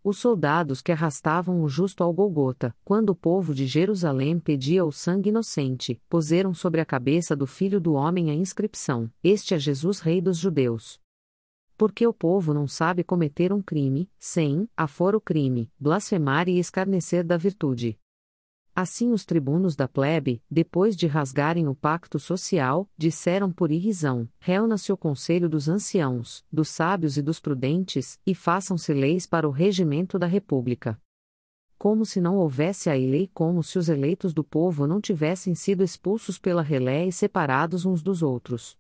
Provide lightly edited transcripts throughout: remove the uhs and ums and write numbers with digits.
Os soldados que arrastavam o justo ao Golgota, quando o povo de Jerusalém pedia o sangue inocente, puseram sobre a cabeça do Filho do Homem a inscrição: Este é Jesus, Rei dos Judeus. Porque o povo não sabe cometer um crime, sem, afora o crime, blasfemar e escarnecer da virtude. Assim os tribunos da plebe, depois de rasgarem o pacto social, disseram por irrisão: reúna-se o conselho dos anciãos, dos sábios e dos prudentes, e façam-se leis para o regimento da república. Como se não houvesse a lei, como se os eleitos do povo não tivessem sido expulsos pela relé e separados uns dos outros.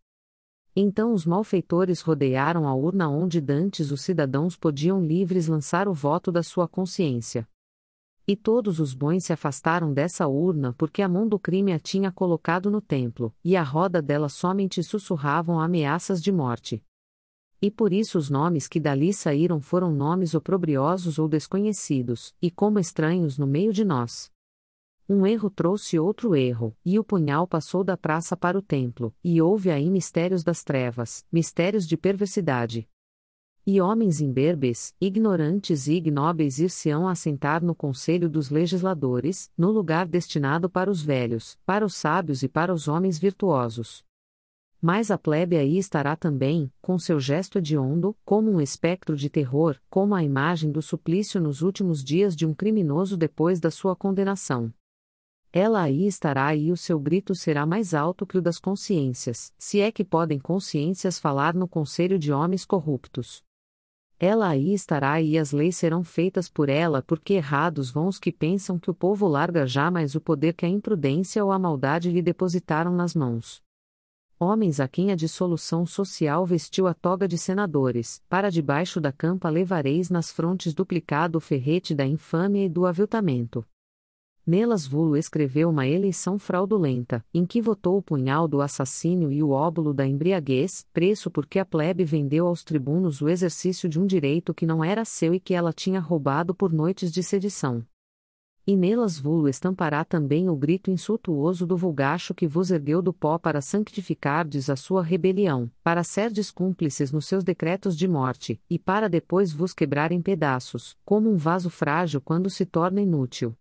Então os malfeitores rodearam a urna onde dantes os cidadãos podiam livres lançar o voto da sua consciência. E todos os bons se afastaram dessa urna porque a mão do crime a tinha colocado no templo, e à roda dela somente sussurravam ameaças de morte. E por isso os nomes que dali saíram foram nomes oprobriosos ou desconhecidos, e como estranhos no meio de nós. Um erro trouxe outro erro, e o punhal passou da praça para o templo, e houve aí mistérios das trevas, mistérios de perversidade. E homens imberbes, ignorantes e ignóbeis ir-se-ão assentar no conselho dos legisladores, no lugar destinado para os velhos, para os sábios e para os homens virtuosos. Mas a plebe aí estará também, com seu gesto hediondo, como um espectro de terror, como a imagem do suplício nos últimos dias de um criminoso depois da sua condenação. Ela aí estará e o seu grito será mais alto que o das consciências, se é que podem consciências falar no conselho de homens corruptos. Ela aí estará e as leis serão feitas por ela, porque errados vão os que pensam que o povo larga jamais o poder que a imprudência ou a maldade lhe depositaram nas mãos. Homens a quem a dissolução social vestiu a toga de senadores, para debaixo da campa levareis nas frontes duplicado o ferrete da infâmia e do aviltamento. Nelas vulo escreveu uma eleição fraudulenta, em que votou o punhal do assassínio e o óbulo da embriaguez, preço porque a plebe vendeu aos tribunos o exercício de um direito que não era seu e que ela tinha roubado por noites de sedição. E nelas vulo estampará também o grito insultuoso do vulgacho que vos ergueu do pó para santificardes a sua rebelião, para serdes cúmplices nos seus decretos de morte, e para depois vos quebrar em pedaços, como um vaso frágil quando se torna inútil.